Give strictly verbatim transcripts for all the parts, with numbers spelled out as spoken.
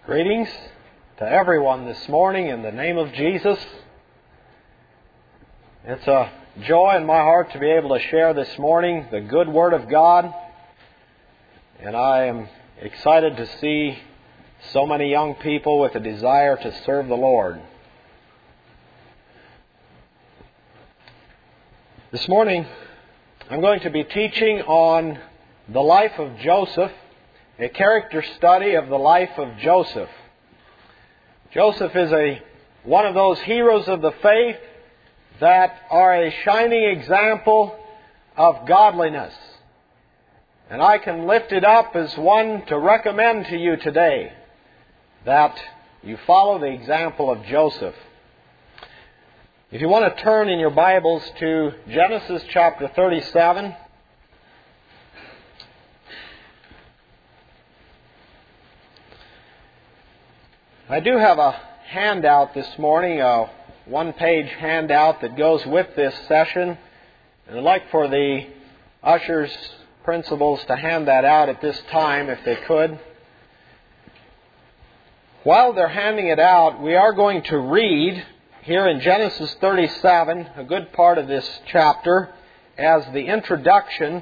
Greetings to everyone this morning in the name of Jesus. It's a joy in my heart to be able to share this morning the good Word of God. And I am excited to see so many young people with a desire to serve the Lord. This morning, I'm going to be teaching on the life of Joseph, a character study of the life of Joseph. Joseph is a one of those heroes of the faith that are a shining example of godliness. And I can lift it up as one to recommend to you today that you follow the example of Joseph. If you want to turn in your Bibles to Genesis chapter thirty-seven, I do have a handout this morning, a one-page handout that goes with this session. And I'd like for the ushers, principals to hand that out at this time if they could. While they're handing it out, we are going to read here in Genesis thirty-seven, a good part of this chapter, as the introduction.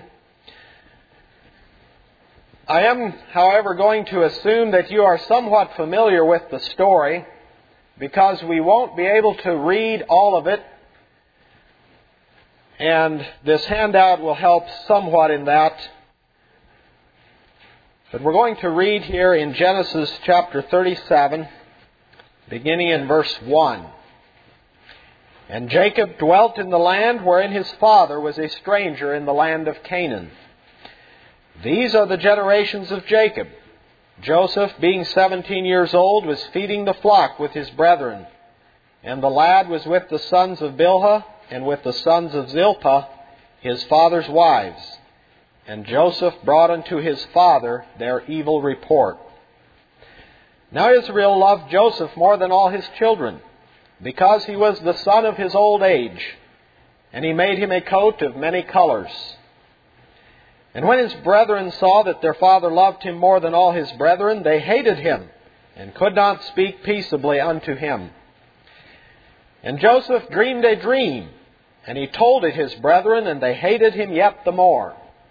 I am, however, going to assume that you are somewhat familiar with the story, because we won't be able to read all of it, and this handout will help somewhat in that. But we're going to read here in Genesis chapter thirty-seven, beginning in verse one. And Jacob dwelt in the land wherein his father was a stranger in the land of Canaan. These are the generations of Jacob. Joseph, being seventeen years old, was feeding the flock with his brethren. And the lad was with the sons of Bilhah and with the sons of Zilpah, his father's wives. And Joseph brought unto his father their evil report. Now Israel loved Joseph more than all his children, because he was the son of his old age. And he made him a coat of many colors. And when his brethren saw that their father loved him more than all his brethren, they hated him, and could not speak peaceably unto him. And Joseph dreamed a dream, and he told it his brethren, and they hated him yet the more.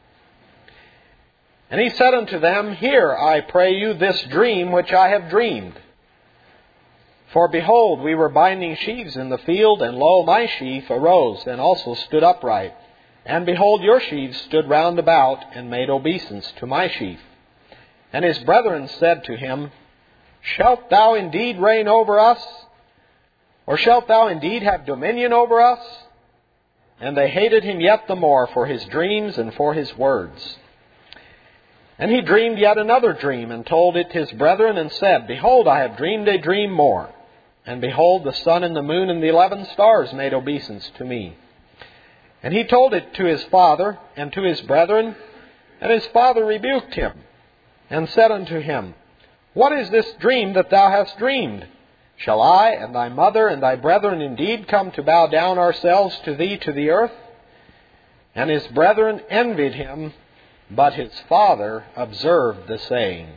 And he said unto them, Hear, I pray you, this dream which I have dreamed. For behold, we were binding sheaves in the field, and lo, my sheaf arose, and also stood upright. And behold, your sheaves stood round about, and made obeisance to my sheaf. And his brethren said to him, Shalt thou indeed reign over us? Or shalt thou indeed have dominion over us? And they hated him yet the more for his dreams and for his words. And he dreamed yet another dream, and told it his brethren, and said, Behold, I have dreamed a dream more. And behold, the sun and the moon and the eleven stars made obeisance to me. And he told it to his father and to his brethren, and his father rebuked him, and said unto him, What is this dream that thou hast dreamed? Shall I and thy mother and thy brethren indeed come to bow down ourselves to thee to the earth? And his brethren envied him, but his father observed the saying.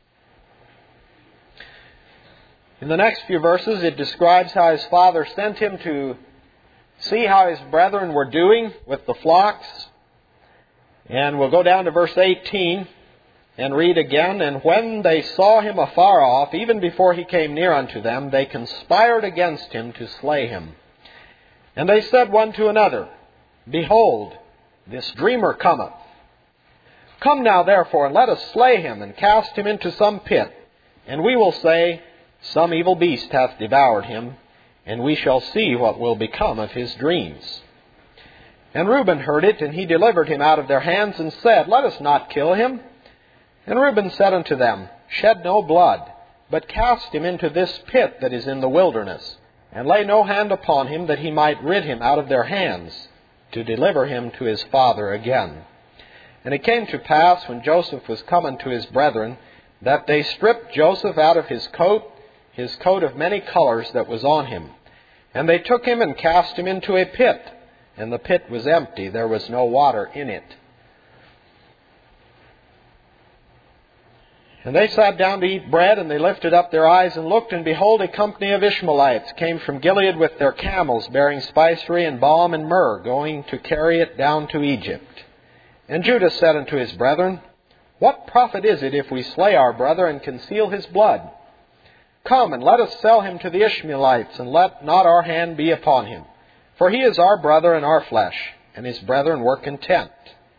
In the next few verses, it describes how his father sent him to see how his brethren were doing with the flocks. And we'll go down to verse eighteen and read again. And when they saw him afar off, even before he came near unto them, they conspired against him to slay him. And they said one to another, Behold, this dreamer cometh. Come now therefore, and let us slay him, and cast him into some pit. And we will say, Some evil beast hath devoured him, and we shall see what will become of his dreams. And Reuben heard it, and he delivered him out of their hands, and said, Let us not kill him. And Reuben said unto them, Shed no blood, but cast him into this pit that is in the wilderness, and lay no hand upon him, that he might rid him out of their hands, to deliver him to his father again. And it came to pass, when Joseph was come unto his brethren, that they stripped Joseph out of his coat, his coat of many colors that was on him. And they took him and cast him into a pit, and the pit was empty, there was no water in it. And they sat down to eat bread, and they lifted up their eyes and looked, and behold, a company of Ishmaelites came from Gilead with their camels, bearing spicery and balm and myrrh, going to carry it down to Egypt. And Judah said unto his brethren, What profit is it if we slay our brother and conceal his blood? Come, and let us sell him to the Ishmaelites, and let not our hand be upon him. For he is our brother and our flesh, and his brethren were content.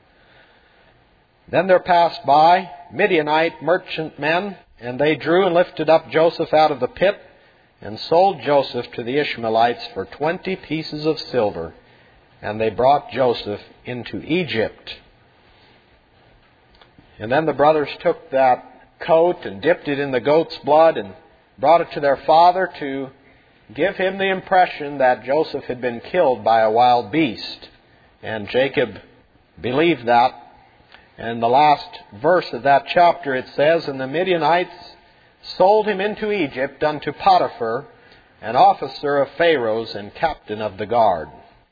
Then there passed by Midianite merchantmen, and they drew and lifted up Joseph out of the pit, and sold Joseph to the Ishmaelites for twenty pieces of silver. And they brought Joseph into Egypt. And then the brothers took that coat and dipped it in the goat's blood and brought it to their father to give him the impression that Joseph had been killed by a wild beast. And Jacob believed that. And the last verse of that chapter, it says, And the Midianites sold him into Egypt unto Potiphar, an officer of Pharaoh's and captain of the guard.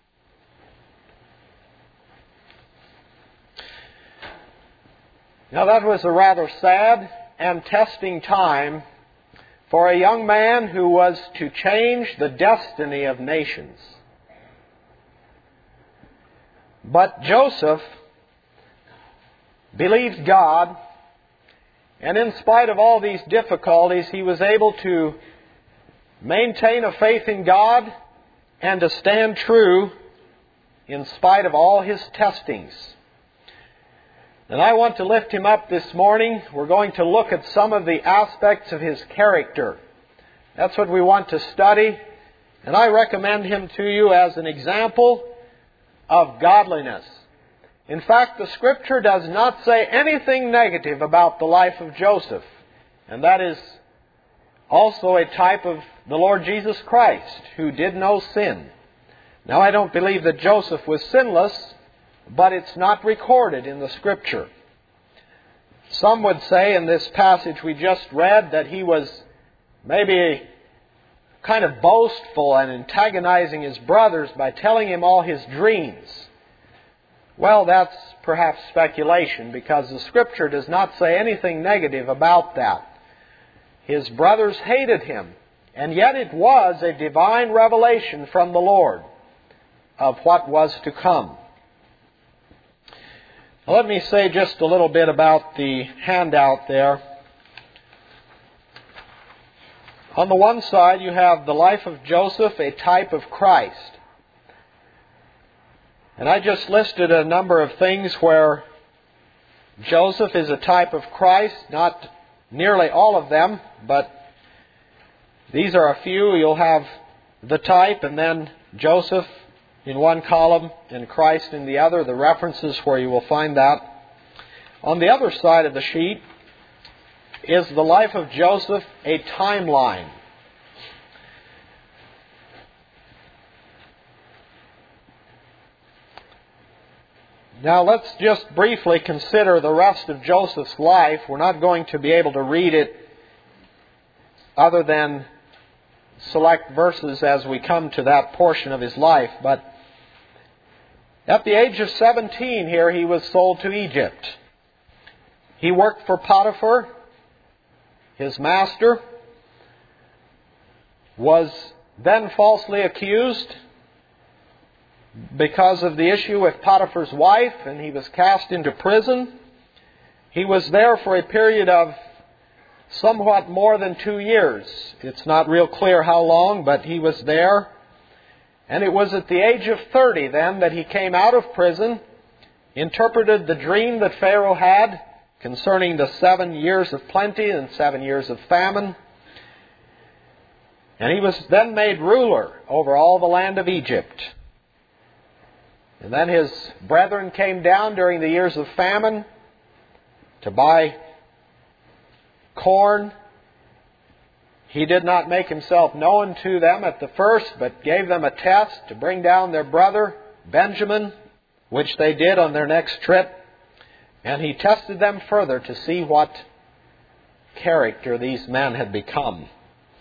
Now that was a rather sad and testing time for a young man who was to change the destiny of nations. But Joseph believed God, and in spite of all these difficulties, he was able to maintain a faith in God and to stand true in spite of all his testings. And I want to lift him up this morning. We're going to look at some of the aspects of his character. That's what we want to study. And I recommend him to you as an example of godliness. In fact, the Scripture does not say anything negative about the life of Joseph. And that is also a type of the Lord Jesus Christ, who did no sin. Now, I don't believe that Joseph was sinless, but it's not recorded in the Scripture. Some would say in this passage we just read that he was maybe kind of boastful and antagonizing his brothers by telling him all his dreams. Well, that's perhaps speculation, because the Scripture does not say anything negative about that. His brothers hated him, and yet it was a divine revelation from the Lord of what was to come. Now, let me say just a little bit about the handout there. On the one side, you have the life of Joseph, a type of Christ. And I just listed a number of things where Joseph is a type of Christ, not nearly all of them, but these are a few. You'll have the type, and then Joseph in one column and Christ in the other, the references where you will find that. On the other side of the sheet is the life of Joseph, a timeline. Now let's just briefly consider the rest of Joseph's life. We're not going to be able to read it other than select verses as we come to that portion of his life. But at the age of seventeen here, he was sold to Egypt. He worked for Potiphar. His master was then falsely accused because of the issue with Potiphar's wife, and he was cast into prison. He was there for a period of somewhat more than two years. It's not real clear how long, but he was there. And it was at the age of thirty then that he came out of prison, interpreted the dream that Pharaoh had concerning the seven years of plenty and seven years of famine. And he was then made ruler over all the land of Egypt. And then his brethren came down during the years of famine to buy corn. He did not make himself known to them at the first, but gave them a test to bring down their brother Benjamin, which they did on their next trip. And he tested them further to see what character these men had become.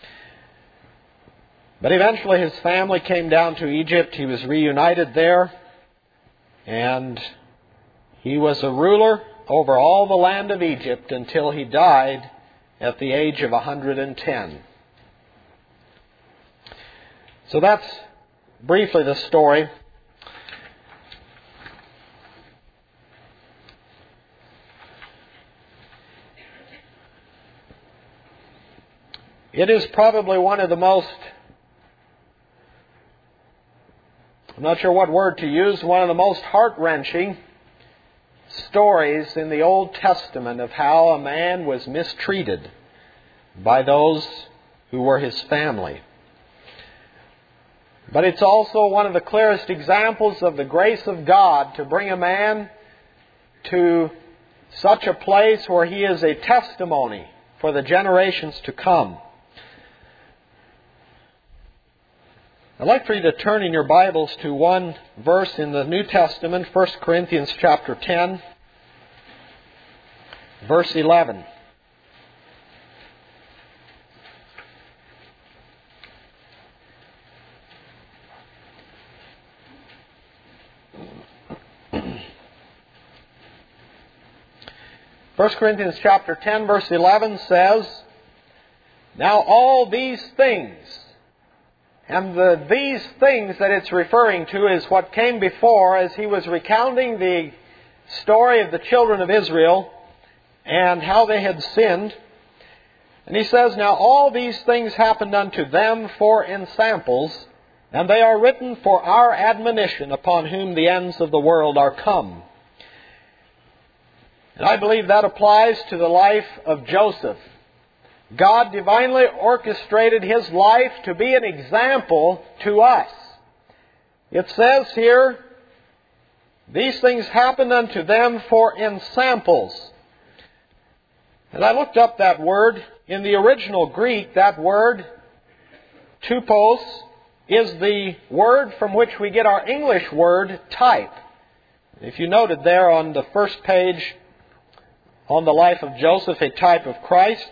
But eventually his family came down to Egypt. He was reunited there. And he was a ruler over all the land of Egypt until he died at the age of one hundred ten. So that's briefly the story. It is probably one of the most, I'm not sure what word to use, one of the most heart-wrenching stories in the Old Testament of how a man was mistreated by those who were his family. But it's also one of the clearest examples of the grace of God to bring a man to such a place where he is a testimony for the generations to come. I'd like for you to turn in your Bibles to one verse in the New Testament, First Corinthians chapter ten, verse eleven. First Corinthians chapter ten, verse eleven says, "Now all these things," and the these things that it's referring to is what came before as he was recounting the story of the children of Israel and how they had sinned. And he says, "Now all these things happened unto them for ensamples, and they are written for our admonition, upon whom the ends of the world are come." And I believe that applies to the life of Joseph. God divinely orchestrated his life to be an example to us. It says here, "These things happened unto them for ensamples." And I looked up that word. In the original Greek, that word, tupos, is the word from which we get our English word type. If you noted there on the first page, on the life of Joseph, a type of Christ.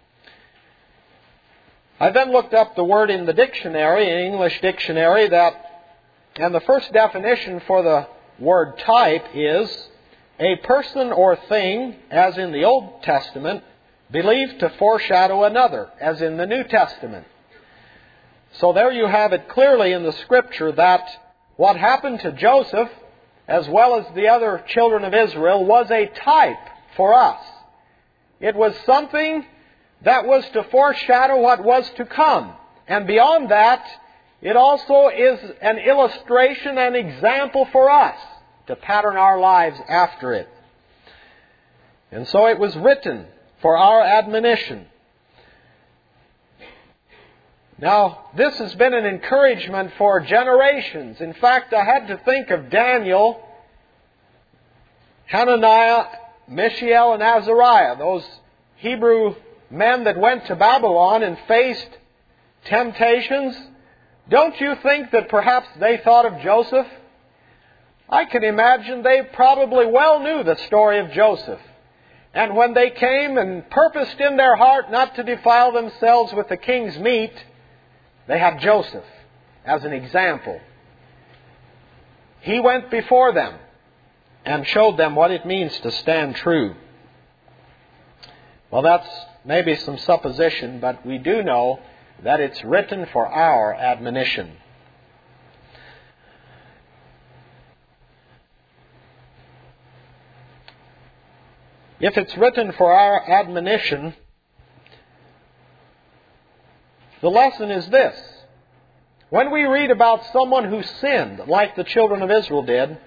I then looked up the word in the dictionary, an English dictionary, that, and the first definition for the word type is a person or thing, as in the Old Testament, believed to foreshadow another, as in the New Testament. So there you have it clearly in the Scripture that what happened to Joseph, as well as the other children of Israel, was a type for us. It was something that was to foreshadow what was to come. And beyond that, it also is an illustration and example for us to pattern our lives after it. And so it was written for our admonition. Now, this has been an encouragement for generations. In fact, I had to think of Daniel, Hananiah, Mishael, and Azariah, those Hebrew men that went to Babylon and faced temptations. Don't you think that perhaps they thought of Joseph? I can imagine they probably well knew the story of Joseph. And when they came and purposed in their heart not to defile themselves with the king's meat, they had Joseph as an example. He went before them and showed them what it means to stand true. Well, that's maybe some supposition, but we do know that it's written for our admonition. If it's written for our admonition, the lesson is this. When we read about someone who sinned, like the children of Israel did,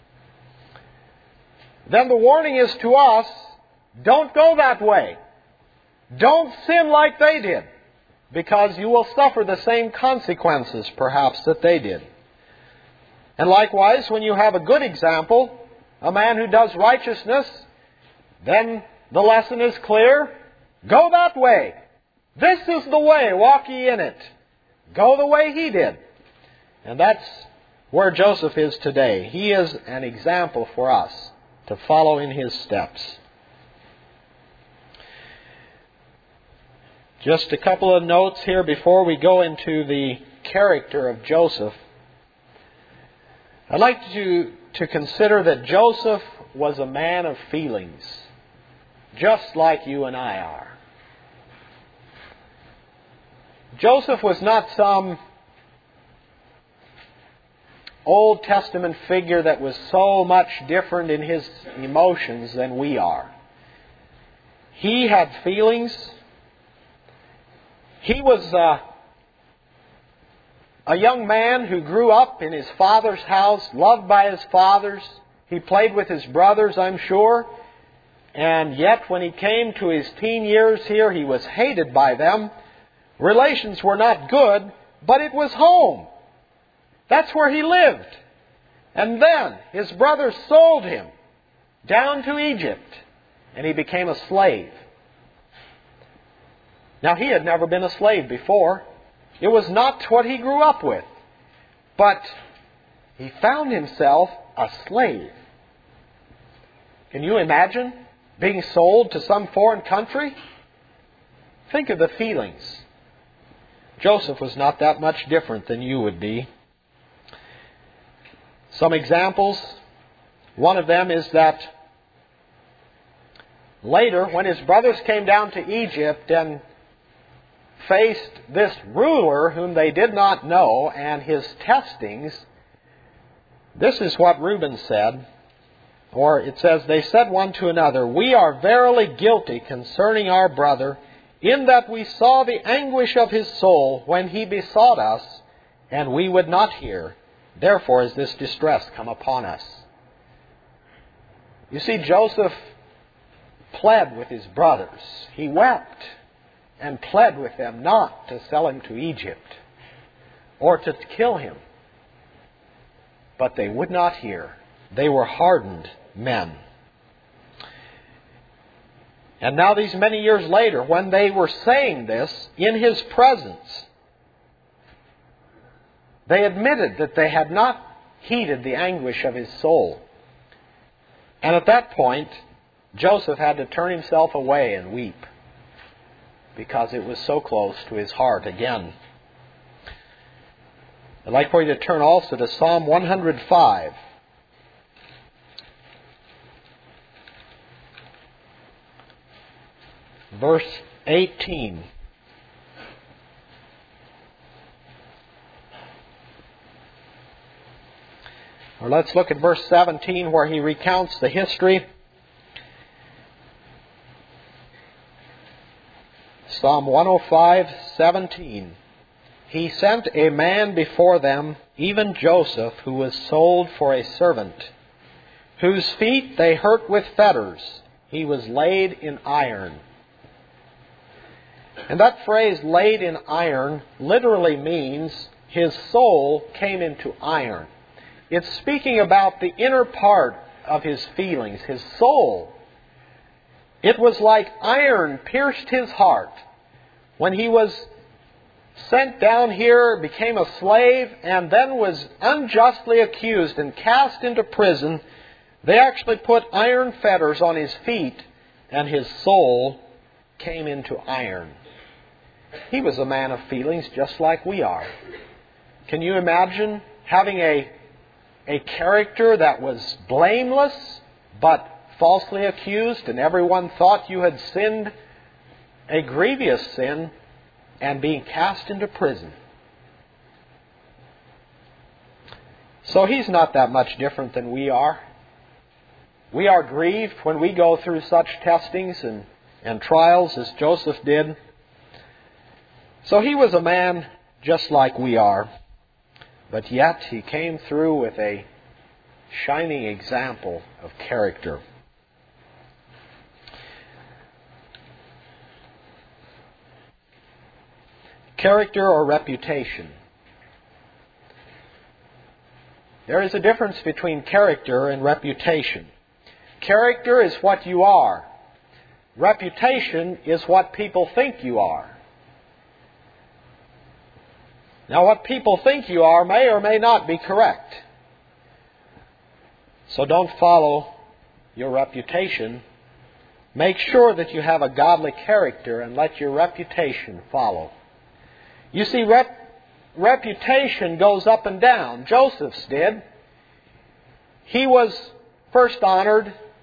then the warning is to us, don't go that way. Don't sin like they did, because you will suffer the same consequences, perhaps, that they did. And likewise, when you have a good example, a man who does righteousness, then the lesson is clear. Go that way. This is the way. Walk ye in it. Go the way he did. And that's where Joseph is today. He is an example for us to follow in his steps. Just a couple of notes here before we go into the character of Joseph. I'd like to, to consider that Joseph was a man of feelings, just like you and I are. Joseph was not some Old Testament figure that was so much different in his emotions than we are. He had feelings. He was uh, a young man who grew up in his father's house, loved by his fathers. He played with his brothers, I'm sure. And yet, when he came to his teen years here, he was hated by them. Relations were not good, but it was home. That's where he lived. And then his brothers sold him down to Egypt, and he became a slave. Now, he had never been a slave before. It was not what he grew up with. But he found himself a slave. Can you imagine being sold to some foreign country? Think of the feelings. Joseph was not that much different than you would be. Some examples. One of them is that later, when his brothers came down to Egypt and faced this ruler whom they did not know and his testings, this is what Reuben said. Or it says, they said one to another, "We are verily guilty concerning our brother, in that we saw the anguish of his soul when he besought us, and we would not hear. Therefore is this distress come upon us." You see, Joseph pled with his brothers. He wept and pled with them not to sell him to Egypt or to kill him. But they would not hear. They were hardened men. And now these many years later, when they were saying this in his presence, they admitted that they had not heeded the anguish of his soul. And at that point, Joseph had to turn himself away and weep, because it was so close to his heart again. I'd like for you to turn also to Psalm one hundred five. Verse eighteen. Or let's look at verse seventeen, where he recounts the history. Psalm one oh five, seventeen. He sent a man before them, even Joseph, who was sold for a servant, whose feet they hurt with fetters. He was laid in iron. And that phrase, laid in iron, literally means his soul came into iron. It's speaking about the inner part of his feelings, his soul. It was like iron pierced his heart. When he was sent down here, became a slave, and then was unjustly accused and cast into prison, they actually put iron fetters on his feet, and his soul came into iron. He was a man of feelings just like we are. Can you imagine having a, a character that was blameless but falsely accused, and everyone thought you had sinned a grievous sin, and being cast into prison? So he's not that much different than we are. We are grieved when we go through such testings and, and trials as Joseph did. So he was a man just like we are, but yet he came through with a shining example of character. Character or reputation. There is a difference between character and reputation. Character is what you are. Reputation is what people think you are. Now, what people think you are may or may not be correct. So don't follow your reputation. Make sure that you have a godly character and let your reputation follow. You see, rep- reputation goes up and down. Joseph's did. He was first honored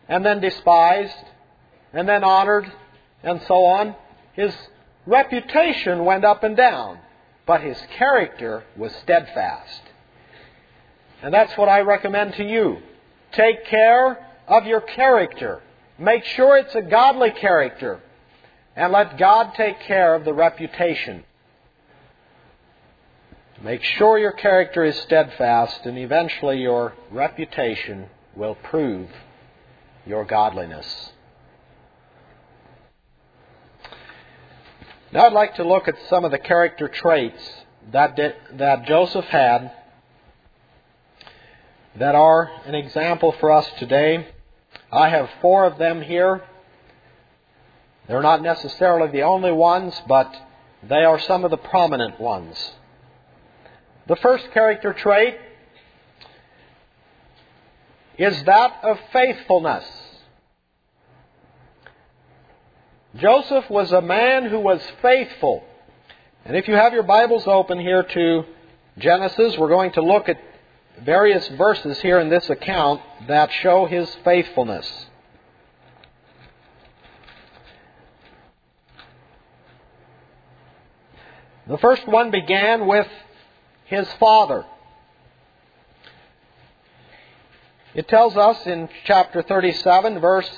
and then despised, and then honored, and so on. His reputation went up and down, but his character was steadfast. And that's what I recommend to you. Take care of your character. Make sure it's a godly character. And let God take care of the reputation. Make sure your character is steadfast, and eventually your reputation will prove your godliness. Now I'd like to look at some of the character traits that, that Joseph had that are an example for us today. I have four of them here. They're not necessarily the only ones, but they are some of the prominent ones. The first character trait is that of faithfulness. Joseph was a man who was faithful. And if you have your Bibles open here to Genesis, we're going to look at various verses here in this account that show his faithfulness. The first one began with his father. It tells us in chapter thirty-seven, verse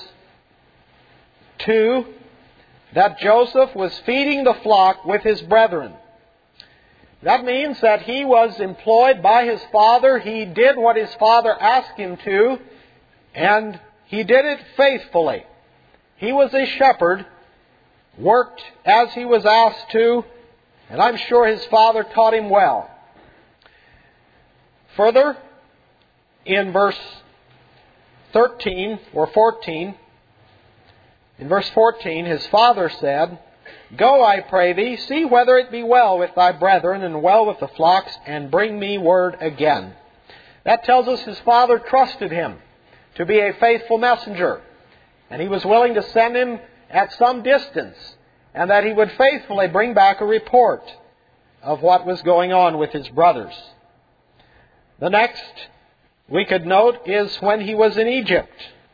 two, that Joseph was feeding the flock with his brethren. That means that he was employed by his father. He did what his father asked him to, and he did it faithfully. He was a shepherd, worked as he was asked to, and I'm sure his father taught him well. Further, in verse thirteen or fourteen, in verse fourteen, his father said, "Go, I pray thee, see whether it be well with thy brethren and well with the flocks, and bring me word again." That tells us his father trusted him to be a faithful messenger, and he was willing to send him at some distance, and that he would faithfully bring back a report of what was going on with his brothers. The next we could note is when he was in Egypt.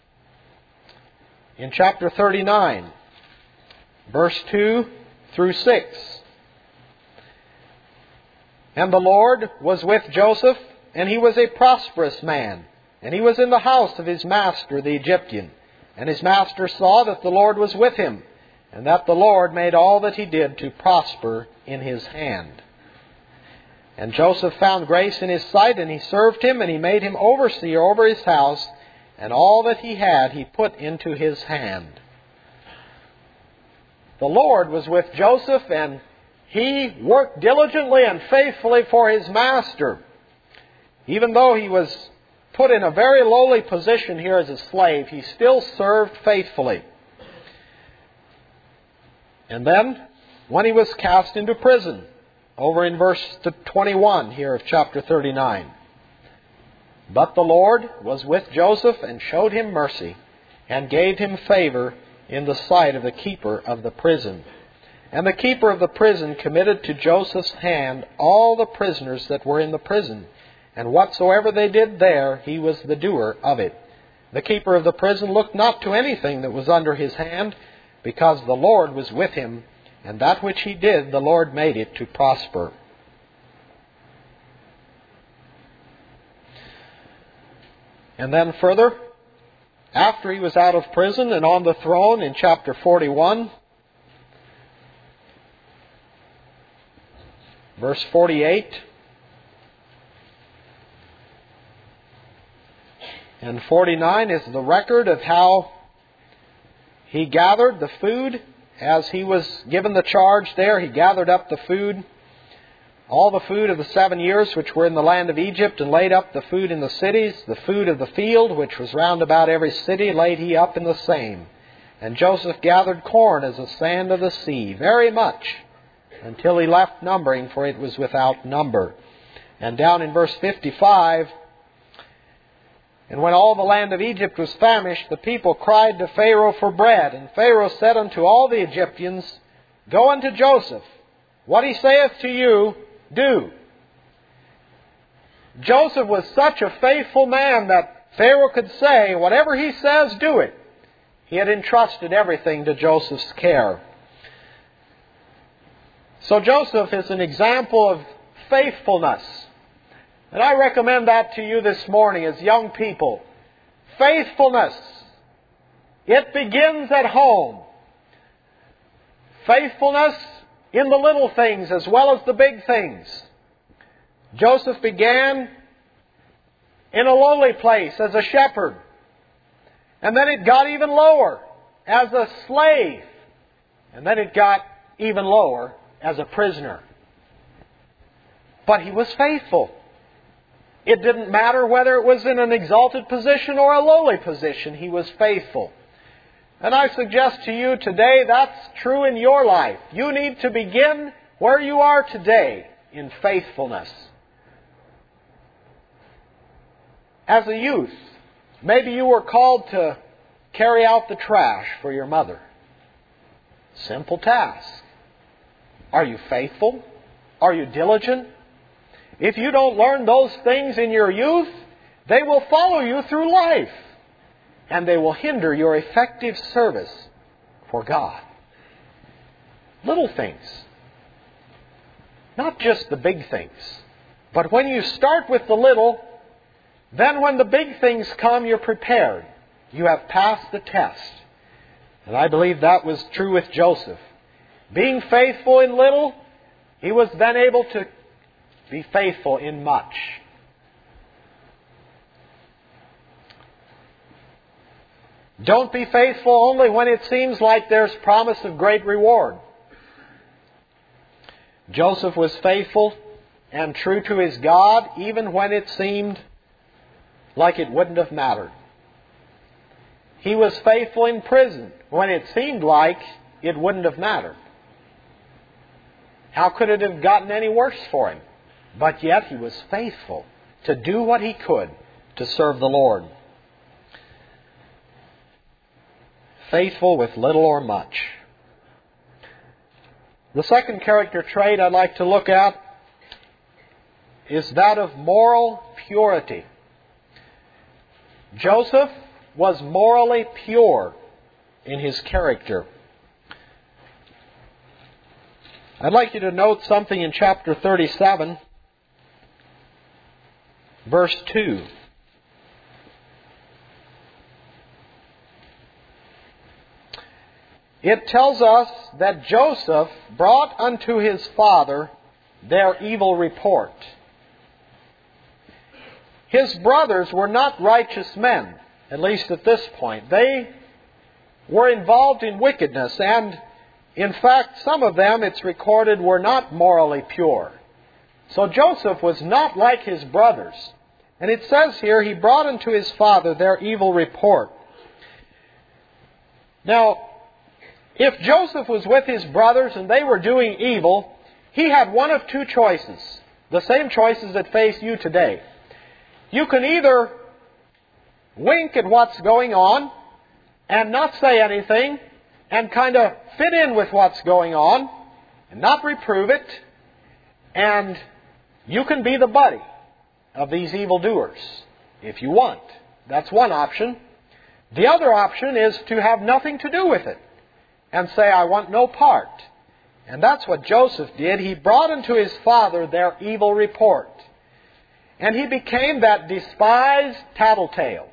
In chapter thirty-nine, verse two through six. "And the Lord was with Joseph, and he was a prosperous man, and he was in the house of his master the Egyptian. And his master saw that the Lord was with him, and that the Lord made all that he did to prosper in his hand. And Joseph found grace in his sight, and he served him, and he made him overseer over his house, and all that he had he put into his hand." The Lord was with Joseph, and he worked diligently and faithfully for his master. Even though he was put in a very lowly position here as a slave, he still served faithfully. And then, when he was cast into prison, over in verse twenty-one here of chapter thirty-nine. "But the Lord was with Joseph and showed him mercy, and gave him favor in the sight of the keeper of the prison. And the keeper of the prison committed to Joseph's hand all the prisoners that were in the prison, and whatsoever they did there, he was the doer of it. The keeper of the prison looked not to anything that was under his hand, because the Lord was with him, and that which he did, the Lord made it to prosper." And then further, after he was out of prison and on the throne in chapter forty-one, verse forty-eight and forty-nine is the record of how he gathered the food. As he was given the charge there, he gathered up the food, all the food of the seven years which were in the land of Egypt, and laid up the food in the cities. The food of the field, which was round about every city, laid he up in the same. And Joseph gathered corn as the sand of the sea, very much, until he left numbering, for it was without number. And down in verse fifty-five, "And when all the land of Egypt was famished, the people cried to Pharaoh for bread. And Pharaoh said unto all the Egyptians, Go unto Joseph. What he saith to you, do." Joseph was such a faithful man that Pharaoh could say, whatever he says, do it. He had entrusted everything to Joseph's care. So Joseph is an example of faithfulness. And I recommend that to you this morning as young people. Faithfulness. It begins at home. Faithfulness in the little things as well as the big things. Joseph began in a lowly place as a shepherd. And then it got even lower as a slave. And then it got even lower as a prisoner. But he was faithful. It didn't matter whether it was in an exalted position or a lowly position. He was faithful. And I suggest to you today that's true in your life. You need to begin where you are today in faithfulness. As a youth, maybe you were called to carry out the trash for your mother. Simple task. Are you faithful? Are you diligent? If you don't learn those things in your youth, they will follow you through life. And they will hinder your effective service for God. Little things. Not just the big things. But when you start with the little, then when the big things come, you're prepared. You have passed the test. And I believe that was true with Joseph. Being faithful in little, he was then able to be faithful in much. Don't be faithful only when it seems like there's promise of great reward. Joseph was faithful and true to his God even when it seemed like it wouldn't have mattered. He was faithful in prison when it seemed like it wouldn't have mattered. How could it have gotten any worse for him? But yet he was faithful to do what he could to serve the Lord. Faithful with little or much. The second character trait I'd like to look at is that of moral purity. Joseph was morally pure in his character. I'd like you to note something in chapter thirty-seven, verse two. It tells us that Joseph brought unto his father their evil report. His brothers were not righteous men, at least at this point. They were involved in wickedness, and in fact, some of them, it's recorded, were not morally pure. So Joseph was not like his brothers. And it says here, he brought unto his father their evil report. Now, if Joseph was with his brothers and they were doing evil, he had one of two choices. The same choices that face you today. You can either wink at what's going on and not say anything and kind of fit in with what's going on and not reprove it, and you can be the buddy of these evildoers if you want. That's one option. The other option is to have nothing to do with it and say, I want no part. And that's what Joseph did. He brought unto his father their evil report. And he became that despised tattletale.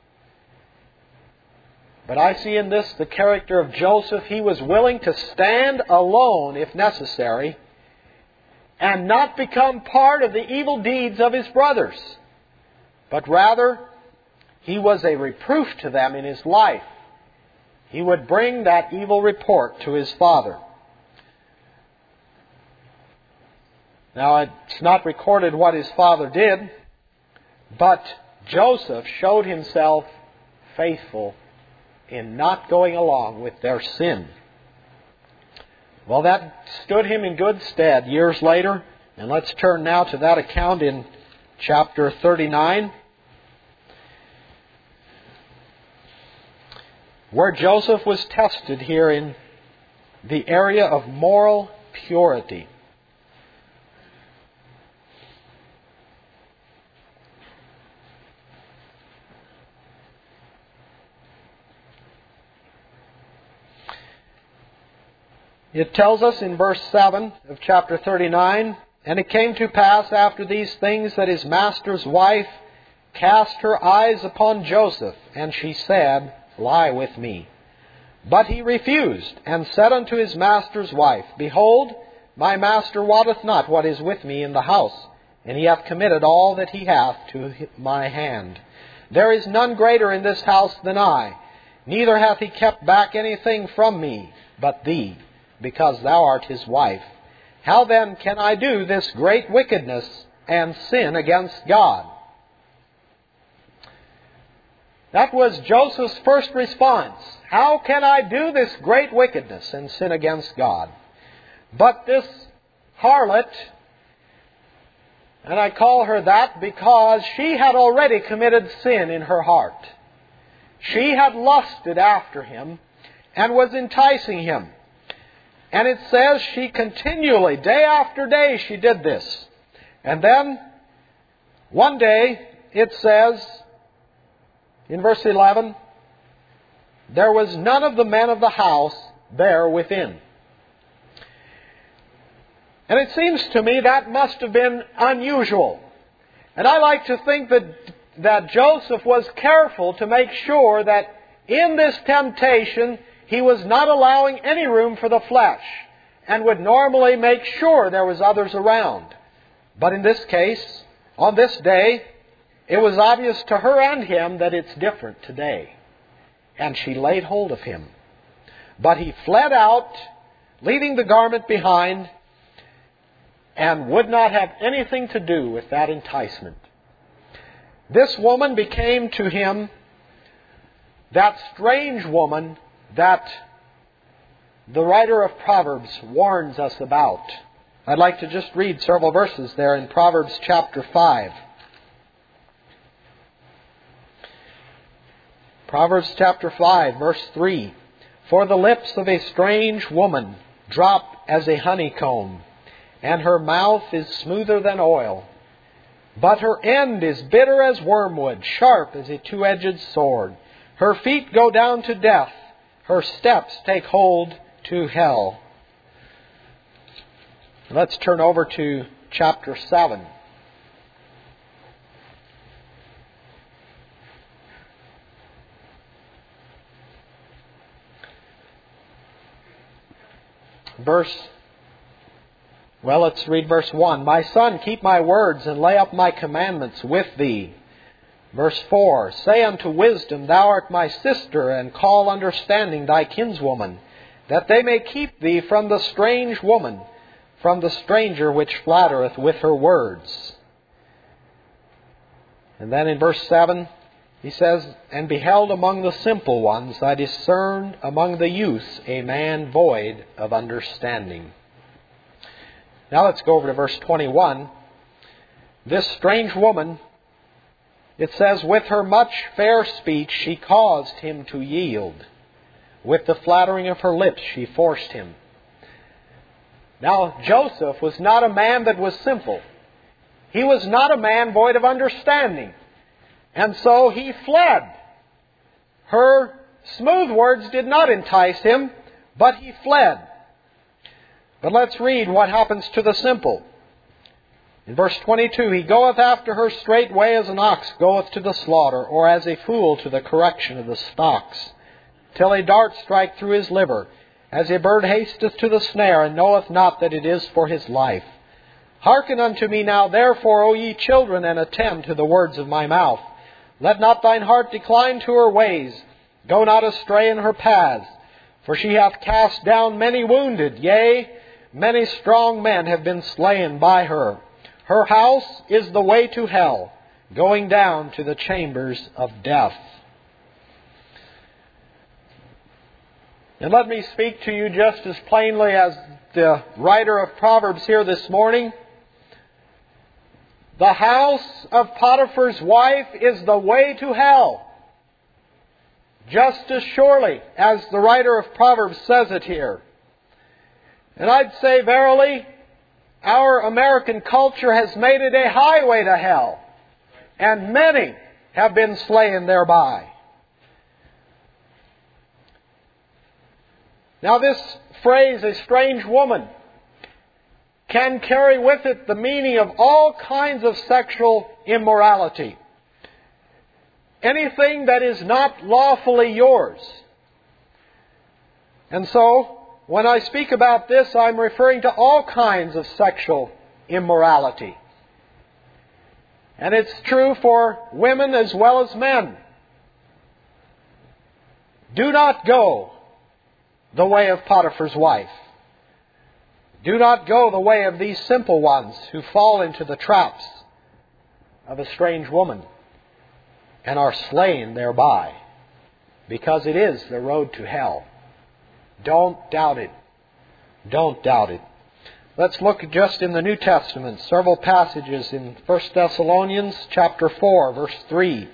But I see in this the character of Joseph. He was willing to stand alone if necessary and not become part of the evil deeds of his brothers. But rather, he was a reproof to them in his life. He would bring that evil report to his father. Now, it's not recorded what his father did, but Joseph showed himself faithful in not going along with their sin. Well, that stood him in good stead years later. And let's turn now to that account in chapter thirty-nine, where Joseph was tested here in the area of moral purity. It tells us in verse seven of chapter thirty-nine, "And it came to pass after these things that his master's wife cast her eyes upon Joseph, and she said, Lie with me. But he refused, and said unto his master's wife, Behold, my master wotteth not what is with me in the house, and he hath committed all that he hath to my hand. There is none greater in this house than I, neither hath he kept back anything from me but thee, because thou art his wife. How then can I do this great wickedness and sin against God?" That was Joseph's first response. How can I do this great wickedness and sin against God? But this harlot, and I call her that because she had already committed sin in her heart. She had lusted after him and was enticing him. And it says she continually, day after day, she did this. And then, one day, it says, in verse eleven, "There was none of the men of the house there within." And it seems to me that must have been unusual. And I like to think that, that Joseph was careful to make sure that in this temptation he was not allowing any room for the flesh, and would normally make sure there was others around. But in this case, on this day, it was obvious to her and him that it's different today. And she laid hold of him. But he fled out, leaving the garment behind, and would not have anything to do with that enticement. This woman became to him that strange woman that the writer of Proverbs warns us about. I'd like to just read several verses there in Proverbs chapter five. Proverbs chapter five, verse three. "For the lips of a strange woman drop as a honeycomb, and her mouth is smoother than oil. But her end is bitter as wormwood, sharp as a two-edged sword. Her feet go down to death, her steps take hold to hell." Let's turn over to chapter seven. Verse, well, let's read verse one. "My son, keep my words and lay up my commandments with thee." Verse four, "Say unto wisdom, Thou art my sister, and call understanding thy kinswoman, that they may keep thee from the strange woman, from the stranger which flattereth with her words." And then in verse seven, he says, "And beheld among the simple ones, I discerned among the youths a man void of understanding." Now let's go over to verse twenty-one. "This strange woman," it says, "with her much fair speech she caused him to yield. With the flattering of her lips she forced him." Now Joseph was not a man that was simple. He was not a man void of understanding. And so he fled. Her smooth words did not entice him, but he fled. But let's read what happens to the simple. In verse twenty-two, "He goeth after her straightway as an ox goeth to the slaughter, or as a fool to the correction of the stocks, till a dart strike through his liver, as a bird hasteth to the snare, and knoweth not that it is for his life. Hearken unto me now, therefore, O ye children, and attend to the words of my mouth. Let not thine heart decline to her ways. Go not astray in her paths. For she hath cast down many wounded, yea, many strong men have been slain by her. Her house is the way to hell, going down to the chambers of death." And let me speak to you just as plainly as the writer of Proverbs here this morning. The house of Potiphar's wife is the way to hell, just as surely as the writer of Proverbs says it here. And I'd say, verily, our American culture has made it a highway to hell, and many have been slain thereby. Now this phrase, a strange woman, can carry with it the meaning of all kinds of sexual immorality. Anything that is not lawfully yours. And so, when I speak about this, I'm referring to all kinds of sexual immorality. And it's true for women as well as men. Do not go the way of Potiphar's wife. Do not go the way of these simple ones who fall into the traps of a strange woman and are slain thereby, because it is the road to hell. Don't doubt it. Don't doubt it. Let's look just in the New Testament, several passages in First Thessalonians chapter four, verse three.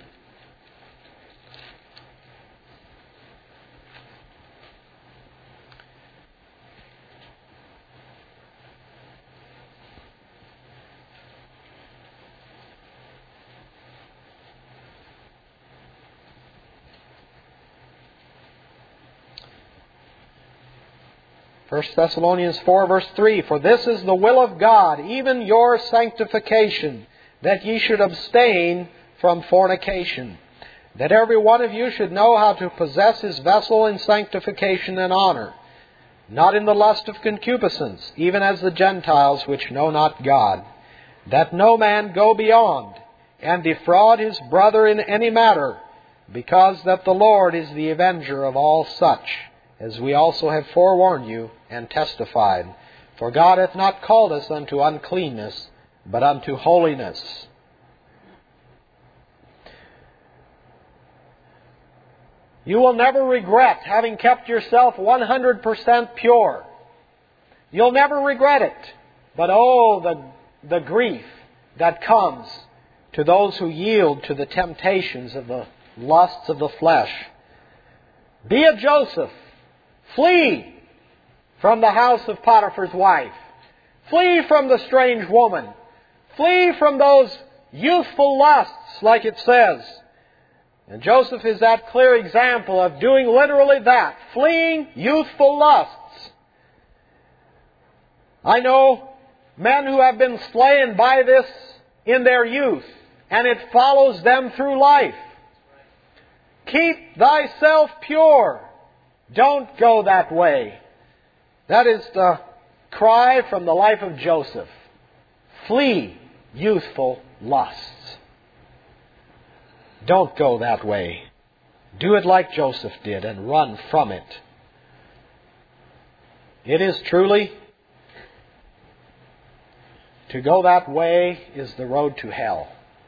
First Thessalonians four, verse three, For this is the will of God, even your sanctification, that ye should abstain from fornication, that every one of you should know how to possess his vessel in sanctification and honor, not in the lust of concupiscence, even as the Gentiles which know not God, that no man go beyond and defraud his brother in any matter, because that the Lord is the avenger of all such, as we also have forewarned you and testified. For God hath not called us unto uncleanness, but unto holiness. You will never regret having kept yourself one hundred percent pure. You'll never regret it. But oh, the, the grief that comes to those who yield to the temptations of the lusts of the flesh. Be a Joseph. Flee from the house of Potiphar's wife. Flee from the strange woman. Flee from those youthful lusts, like it says. And Joseph is that clear example of doing literally that, fleeing youthful lusts. I know men who have been slain by this in their youth, and it follows them through life. Keep thyself pure. Don't go that way. That is the cry from the life of Joseph. Flee youthful lusts. Don't go that way. Do it like Joseph did and run from it. It is truly, to go that way is the road to hell.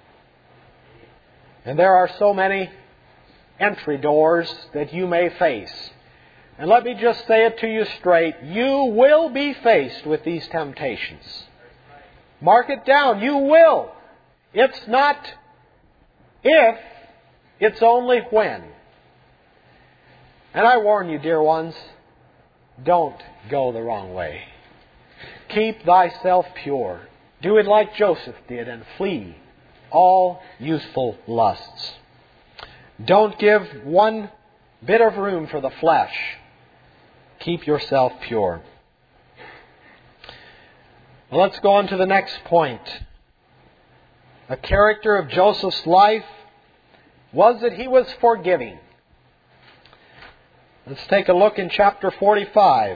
And there are so many entry doors that you may face. And let me just say it to you straight. You will be faced with these temptations. Mark it down. You will. It's not if, it's only when. And I warn you, dear ones, don't go the wrong way. Keep thyself pure. Do it like Joseph did and flee all youthful lusts. Don't give one bit of room for the flesh. Keep yourself pure. Well, let's go on to the next point. A character of Joseph's life was that he was forgiving. Let's take a look in chapter forty-five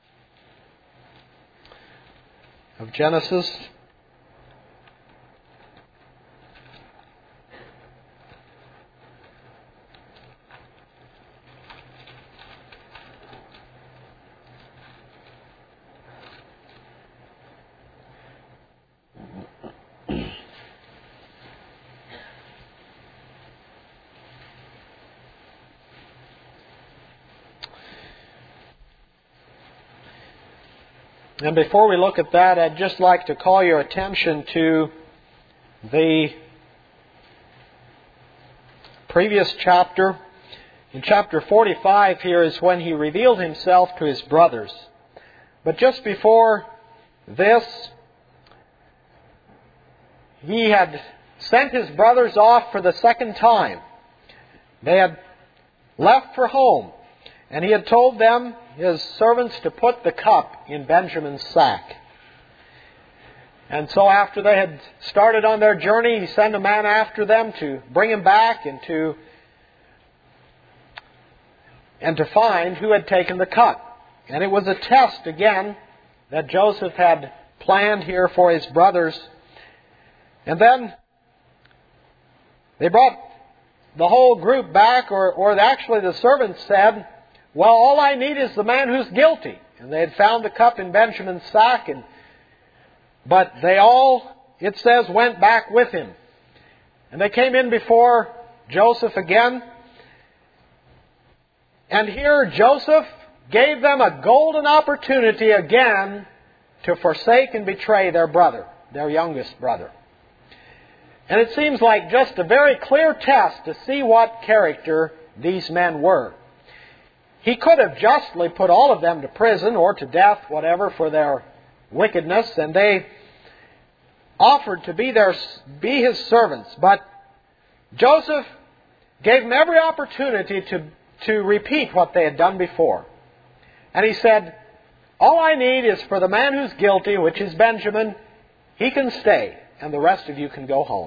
of Genesis. And before we look at that, I'd just like to call your attention to the previous chapter. In chapter forty-five here is when he revealed himself to his brothers. But just before this, he had sent his brothers off for the second time. They had left for home. And he had told them, his servants, to put the cup in Benjamin's sack. And so after they had started on their journey, he sent a man after them to bring him back and to and to find who had taken the cup. And it was a test again that Joseph had planned here for his brothers. And then they brought the whole group back, or, or actually the servants said, well, all I need is the man who's guilty. And they had found the cup in Benjamin's sack, and but they all, it says, went back with him. And they came in before Joseph again. And here Joseph gave them a golden opportunity again to forsake and betray their brother, their youngest brother. And it seems like just a very clear test to see what character these men were. He could have justly put all of them to prison or to death, whatever, for their wickedness, and they offered to be their be his servants. But Joseph gave them every opportunity to, to repeat what they had done before. And he said, all I need is for the man who's guilty, which is Benjamin, he can stay, and the rest of you can go home.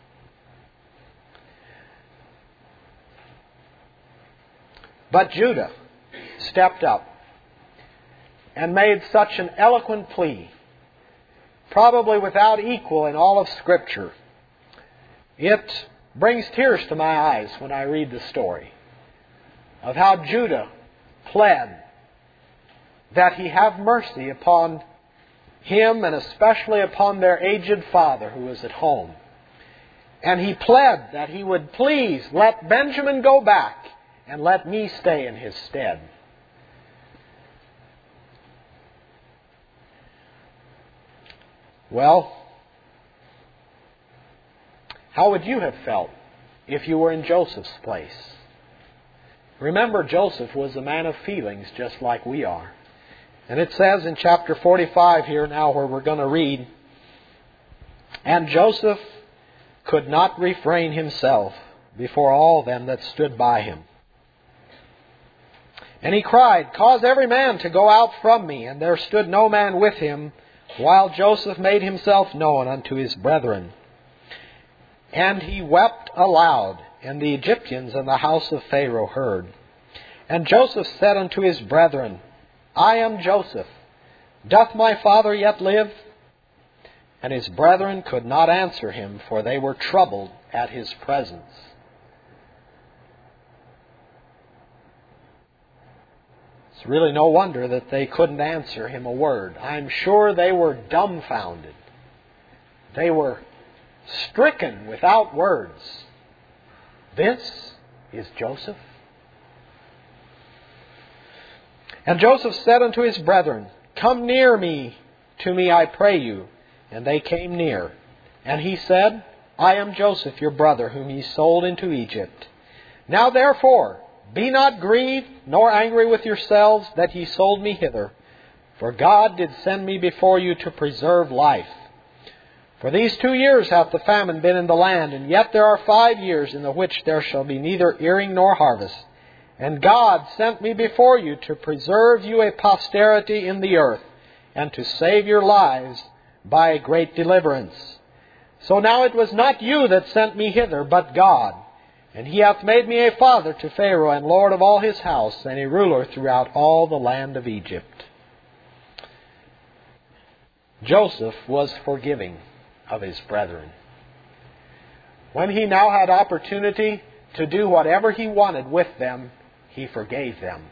But Judah stepped up and made such an eloquent plea, probably without equal in all of Scripture. It brings tears to my eyes when I read the story of how Judah pled that he have mercy upon him and especially upon their aged father who was at home. And he pled that he would please let Benjamin go back and let me stay in his stead. Well, how would you have felt if you were in Joseph's place? Remember, Joseph was a man of feelings just like we are. And it says in chapter forty-five here now where we're going to read, and Joseph could not refrain himself before all them that stood by him. And he cried, cause every man to go out from me. And there stood no man with him, while Joseph made himself known unto his brethren. And he wept aloud, and the Egyptians in the house of Pharaoh heard. And Joseph said unto his brethren, I am Joseph. Doth my father yet live? And his brethren could not answer him, for they were troubled at his presence. It's really no wonder that they couldn't answer him a word. I'm sure they were dumbfounded. They were stricken without words. This is Joseph? And Joseph said unto his brethren, come near me, to me I pray you. And they came near. And he said, I am Joseph your brother, whom ye sold into Egypt. Now therefore, be not grieved, nor angry with yourselves, that ye sold me hither. For God did send me before you to preserve life. For these two years hath the famine been in the land, and yet there are five years in the which there shall be neither earing nor harvest. And God sent me before you to preserve you a posterity in the earth, and to save your lives by a great deliverance. So now it was not you that sent me hither, but God. And he hath made me a father to Pharaoh, and lord of all his house, and a ruler throughout all the land of Egypt. Joseph was forgiving of his brethren. When he now had opportunity to do whatever he wanted with them, he forgave them.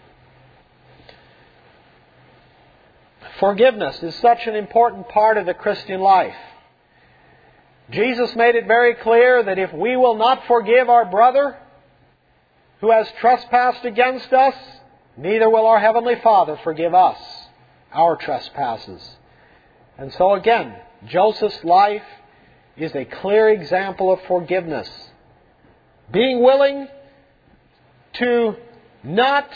Forgiveness is such an important part of the Christian life. Jesus made it very clear that if we will not forgive our brother who has trespassed against us, neither will our Heavenly Father forgive us our trespasses. And so again, Joseph's life is a clear example of forgiveness. Being willing to not,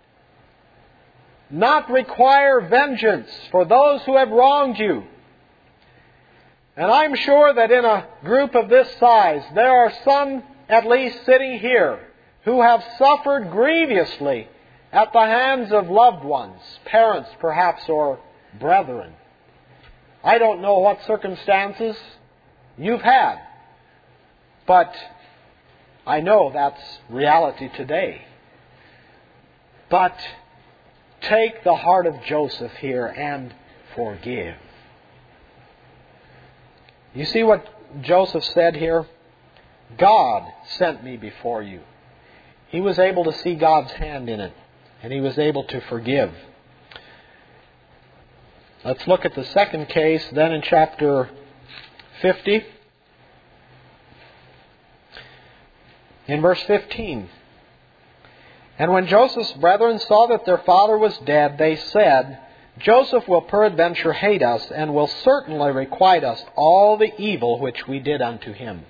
not require vengeance for those who have wronged you. And I'm sure that in a group of this size, there are some at least sitting here who have suffered grievously at the hands of loved ones, parents perhaps, or brethren. I don't know what circumstances you've had, but I know that's reality today. But take the heart of Joseph here and forgive. You see what Joseph said here? God sent me before you. He was able to see God's hand in it, and he was able to forgive. Let's look at the second case then in chapter fifty. In verse fifteen. And when Joseph's brethren saw that their father was dead, they said, Joseph will peradventure hate us, and will certainly requite us all the evil which we did unto him.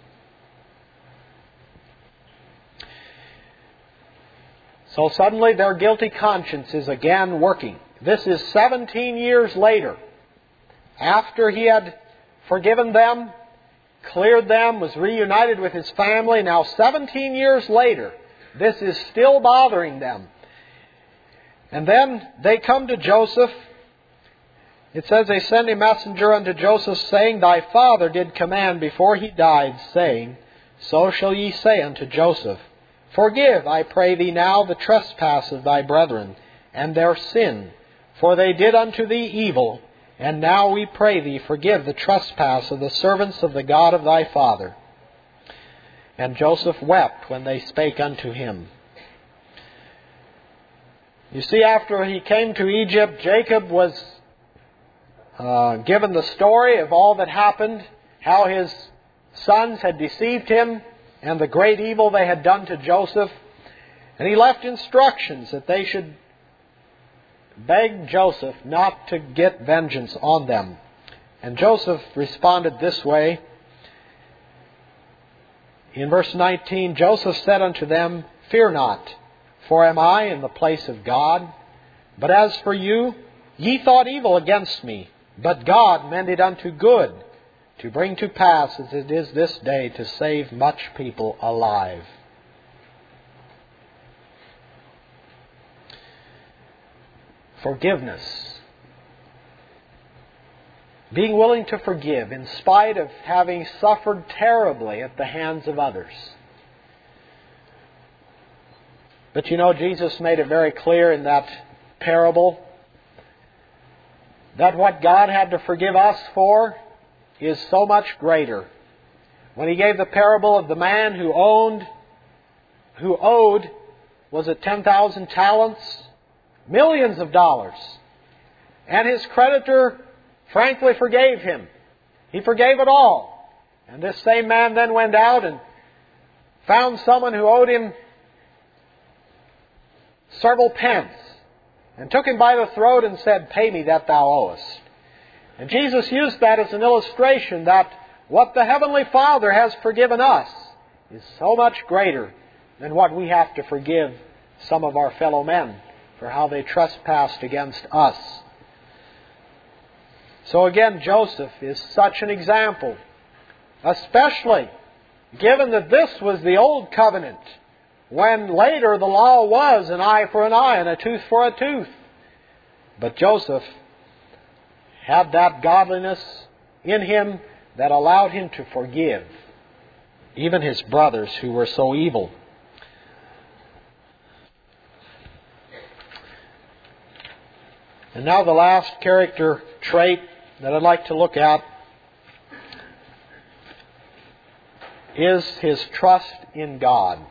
So suddenly their guilty conscience is again working. This is seventeen years later. After he had forgiven them, cleared them, was reunited with his family, now seventeen years later, this is still bothering them. And then they come to Joseph. It says they send a messenger unto Joseph, saying, Thy father did command before he died, saying, So shall ye say unto Joseph, Forgive, I pray thee now, the trespass of thy brethren, and their sin, for they did unto thee evil, and now we pray thee, forgive the trespass of the servants of the God of thy father. And Joseph wept when they spake unto him. You see, after he came to Egypt, Jacob was uh, given the story of all that happened, how his sons had deceived him, and the great evil they had done to Joseph. And he left instructions that they should beg Joseph not to get vengeance on them. And Joseph responded this way. In verse nineteen, Joseph said unto them, Fear not, for am I in the place of God? But as for you, ye thought evil against me, but God meant it unto good, to bring to pass as it is this day, to save much people alive. Forgiveness. Being willing to forgive in spite of having suffered terribly at the hands of others. But you know, Jesus made it very clear in that parable that what God had to forgive us for is so much greater. When He gave the parable of the man who owned, who owed, was it ten thousand talents? Millions of dollars. And his creditor frankly forgave him. He forgave it all. And this same man then went out and found someone who owed him several pence, and took him by the throat and said, Pay me that thou owest. And Jesus used that as an illustration that what the Heavenly Father has forgiven us is so much greater than what we have to forgive some of our fellow men for how they trespassed against us. So again, Joseph is such an example, especially given that this was the old covenant, when later the law was an eye for an eye and a tooth for a tooth. But Joseph had that godliness in him that allowed him to forgive even his brothers who were so evil. And now the last character trait that I'd like to look at is his trust in God.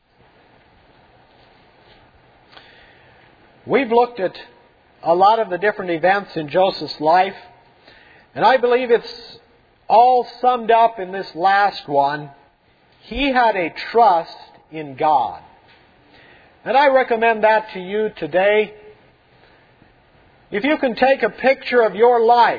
We've looked at a lot of the different events in Joseph's life, and I believe it's all summed up in this last one. He had a trust in God. And I recommend that to you today. If you can take a picture of your life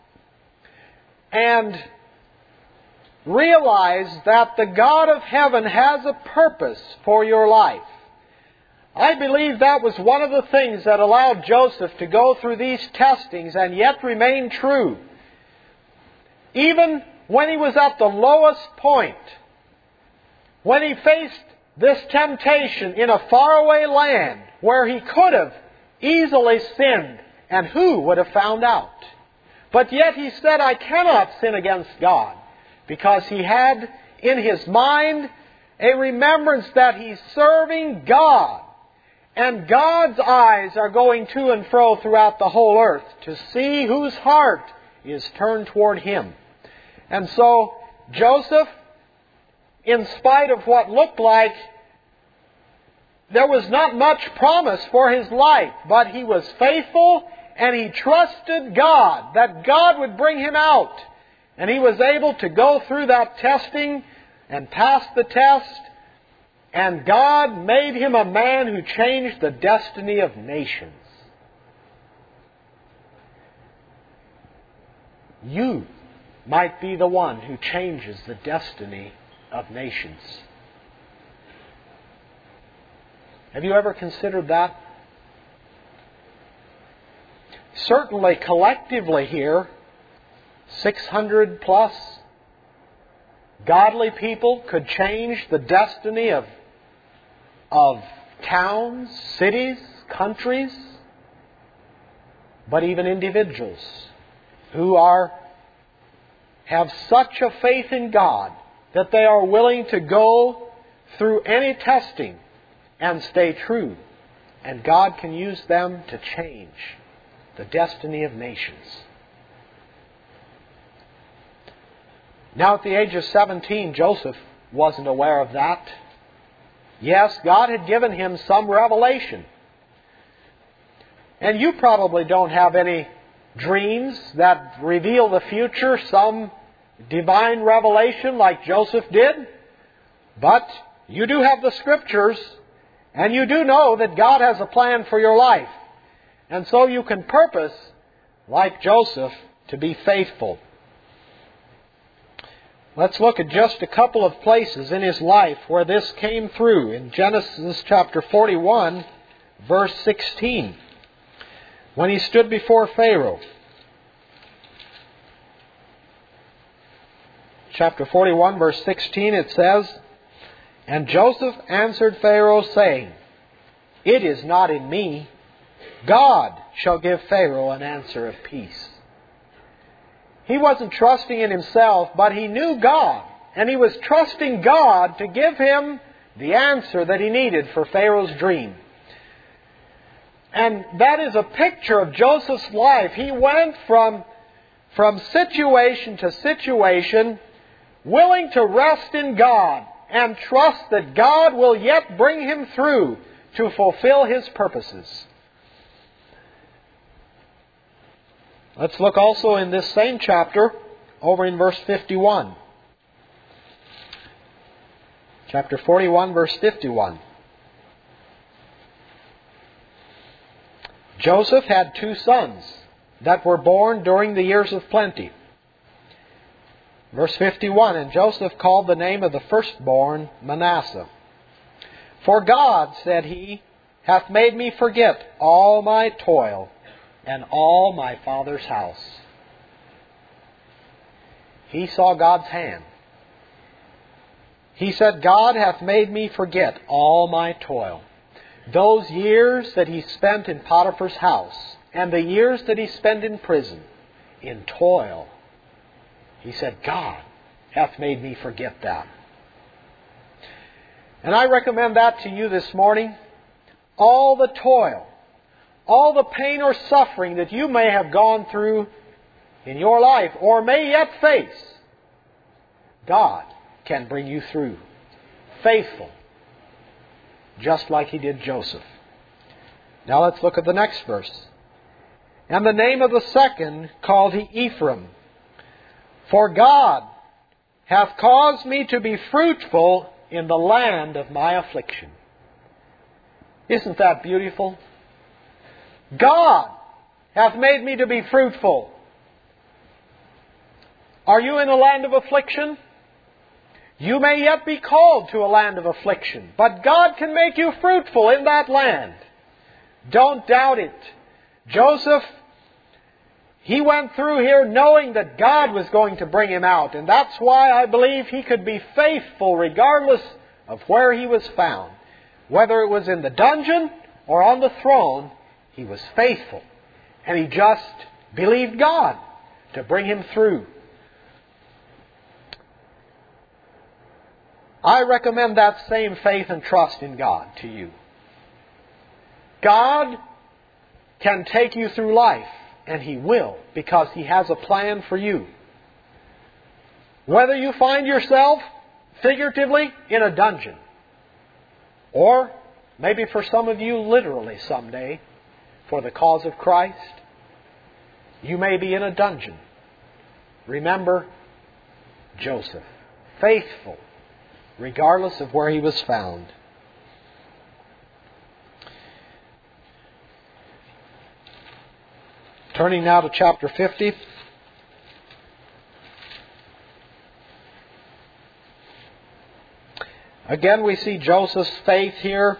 and realize that the God of heaven has a purpose for your life. I believe that was one of the things that allowed Joseph to go through these testings and yet remain true. Even when he was at the lowest point, when he faced this temptation in a faraway land where he could have easily sinned, and who would have found out? But yet he said, I cannot sin against God, because he had in his mind a remembrance that he's serving God. And God's eyes are going to and fro throughout the whole earth to see whose heart is turned toward Him. And so Joseph, in spite of what looked like there was not much promise for his life, but he was faithful and he trusted God, that God would bring him out. And he was able to go through that testing and pass the test. And God made him a man who changed the destiny of nations. You might be the one who changes the destiny of nations. Have you ever considered that? Certainly collectively here, six hundred plus godly people could change the destiny of of towns, cities, countries, but even individuals who are have such a faith in God that they are willing to go through any testing and stay true. And God can use them to change the destiny of nations. Now at the age of seventeen, Joseph wasn't aware of that. Yes, God had given him some revelation. And you probably don't have any dreams that reveal the future, some divine revelation like Joseph did. But you do have the Scriptures, and you do know that God has a plan for your life. And so you can purpose, like Joseph, to be faithful. Let's look at just a couple of places in his life where this came through. In Genesis chapter forty-one, verse sixteen, when he stood before Pharaoh. Chapter forty-one, verse sixteen, it says, And Joseph answered Pharaoh, saying, It is not in me. God shall give Pharaoh an answer of peace. He wasn't trusting in himself, but he knew God. And he was trusting God to give him the answer that he needed for Pharaoh's dream. And that is a picture of Joseph's life. He went from, from situation to situation, willing to rest in God and trust that God will yet bring him through to fulfill His purposes. Let's look also in this same chapter, over in verse fifty-one. Chapter forty-one, verse fifty-one. Joseph had two sons that were born during the years of plenty. Verse fifty-one, And Joseph called the name of the firstborn Manasseh. For God, said he, hath made me forget all my toil and all my father's house. He saw God's hand. He said, God hath made me forget all my toil. Those years that he spent in Potiphar's house and the years that he spent in prison, in toil. He said, God hath made me forget that. And I recommend that to you this morning. All the toil, all the pain or suffering that you may have gone through in your life or may yet face, God can bring you through. Faithful. Just like He did Joseph. Now let's look at the next verse. And the name of the second called he Ephraim. For God hath caused me to be fruitful in the land of my affliction. Isn't that beautiful? God hath made me to be fruitful. Are you in a land of affliction? You may yet be called to a land of affliction, but God can make you fruitful in that land. Don't doubt it. Joseph, he went through here knowing that God was going to bring him out, and that's why I believe he could be faithful regardless of where he was found, whether it was in the dungeon or on the throne, he was faithful. And he just believed God to bring him through. I recommend that same faith and trust in God to you. God can take you through life, and He will, because He has a plan for you. Whether you find yourself, figuratively, in a dungeon, or maybe for some of you, literally someday, for the cause of Christ, you may be in a dungeon. Remember Joseph, faithful, regardless of where he was found. Turning now to chapter fifty. Again, we see Joseph's faith here.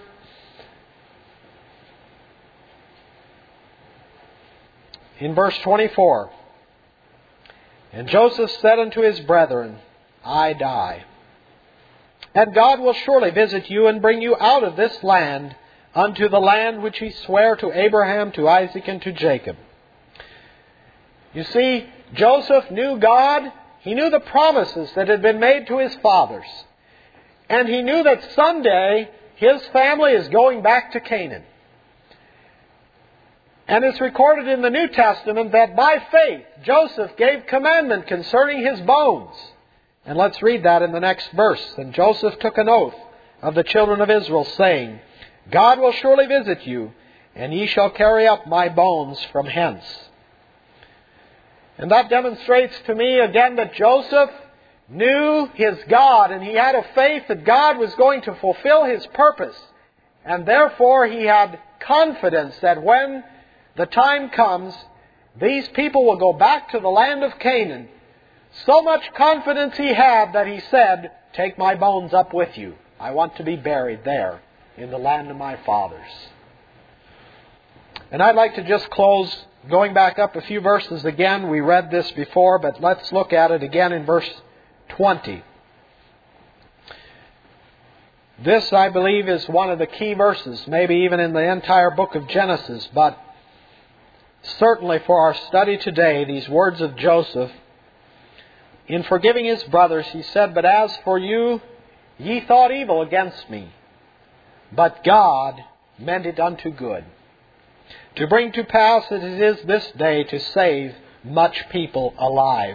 In verse twenty-four, "And Joseph said unto his brethren, I die. And God will surely visit you and bring you out of this land unto the land which He sware to Abraham, to Isaac, and to Jacob." You see, Joseph knew God. He knew the promises that had been made to his fathers. And he knew that someday his family is going back to Canaan. And it's recorded in the New Testament that by faith Joseph gave commandment concerning his bones. And let's read that in the next verse. "And Joseph took an oath of the children of Israel, saying, God will surely visit you, and ye shall carry up my bones from hence." And that demonstrates to me again that Joseph knew his God, and he had a faith that God was going to fulfill His purpose. And therefore he had confidence that when the time comes, these people will go back to the land of Canaan. So much confidence he had that he said, "Take my bones up with you. I want to be buried there in the land of my fathers." And I'd like to just close going back up a few verses again. We read this before, but let's look at it again in verse twenty. This, I believe, is one of the key verses, maybe even in the entire book of Genesis, but certainly for our study today, these words of Joseph. In forgiving his brothers, he said, "But as for you, ye thought evil against me, but God meant it unto good, to bring to pass that it is this day to save much people alive."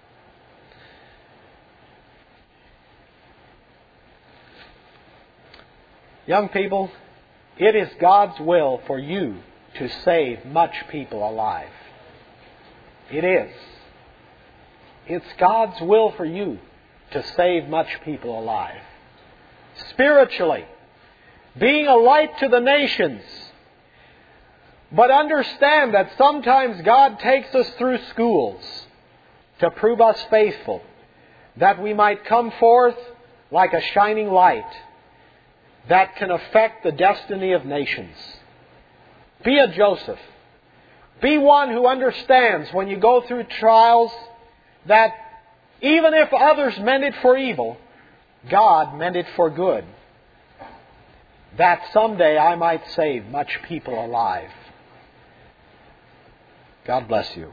Young people, it is God's will for you to save much people alive. It is. It's God's will for you to save much people alive. Spiritually, being a light to the nations. But understand that sometimes God takes us through schools to prove us faithful, that we might come forth like a shining light that can affect the destiny of nations. Be a Joseph. Be one who understands when you go through trials that even if others meant it for evil, God meant it for good. That someday I might save much people alive. God bless you.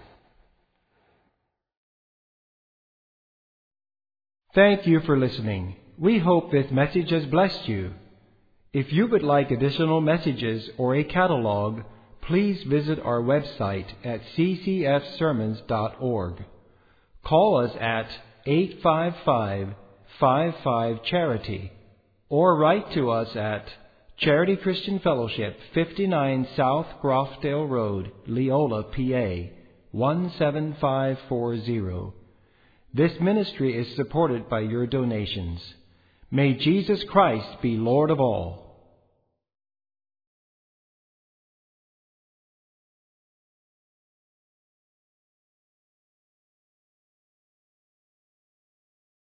Thank you for listening. We hope this message has blessed you. If you would like additional messages or a catalog, please visit our website at c c f sermons dot org. Call us at eight five five, five five, charity or write to us at Charity Christian Fellowship, fifty-nine South Grofdale Road, Leola, P A, one seven five four zero. This ministry is supported by your donations. May Jesus Christ be Lord of all.